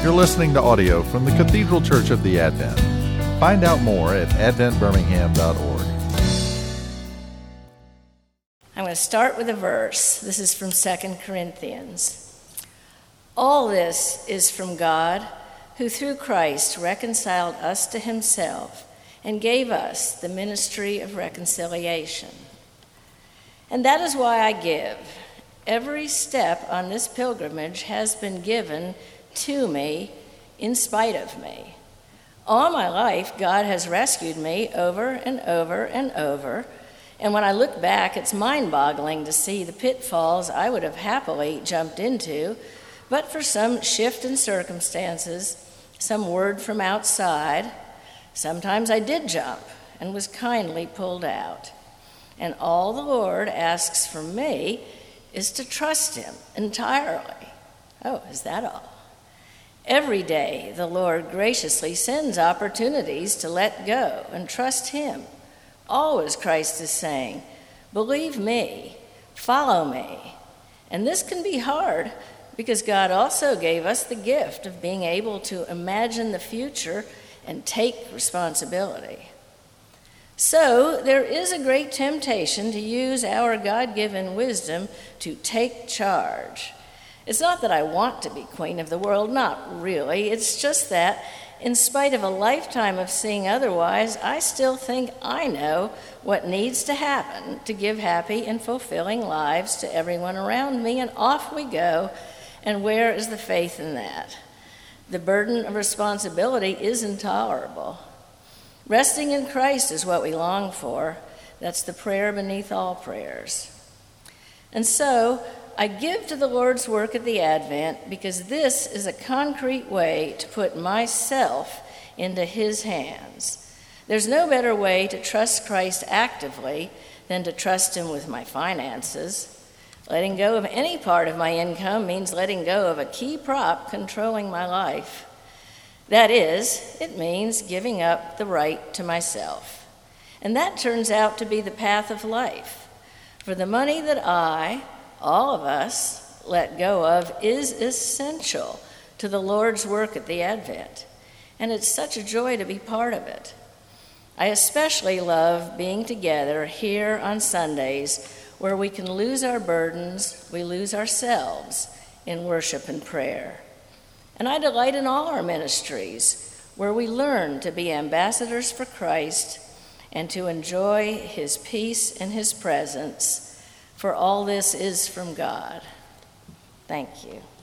You're listening to audio from the Cathedral Church of the Advent. Find out more at adventbirmingham.org. I'm going to start with a verse. This is from 2 Corinthians. All this is from God, who through Christ reconciled us to himself and gave us the ministry of reconciliation. And that is why I give. Every step on this pilgrimage has been given to me in spite of me. All my life, God has rescued me over and over and over. And when I look back, it's mind-boggling to see the pitfalls I would have happily jumped into, but for some shift in circumstances, some word from outside, sometimes I did jump and was kindly pulled out. And all the Lord asks from me is to trust him entirely. Oh, is that all? Every day, the Lord graciously sends opportunities to let go and trust him. Always Christ is saying, believe me, follow me. And this can be hard because God also gave us the gift of being able to imagine the future and take responsibility. So there is a great temptation to use our God-given wisdom to take charge. It's not that I want to be queen of the world, not really. It's just that, in spite of a lifetime of seeing otherwise, I still think I know what needs to happen to give happy and fulfilling lives to everyone around me, and off we go. And where is the faith in that? The burden of responsibility is intolerable. Resting in Christ is what we long for. That's the prayer beneath all prayers. And so, I give to the Lord's work at the Advent because this is a concrete way to put myself into his hands. There's no better way to trust Christ actively than to trust him with my finances. Letting go of any part of my income means letting go of a key prop controlling my life. That is, it means giving up the right to myself. And that turns out to be the path of life. For the money that all of us, let go of is essential to the Lord's work at the Advent. And it's such a joy to be part of it. I especially love being together here on Sundays where we can lose our burdens, we lose ourselves in worship and prayer. And I delight in all our ministries where we learn to be ambassadors for Christ and to enjoy his peace and his presence. For all this is from God. Thank you.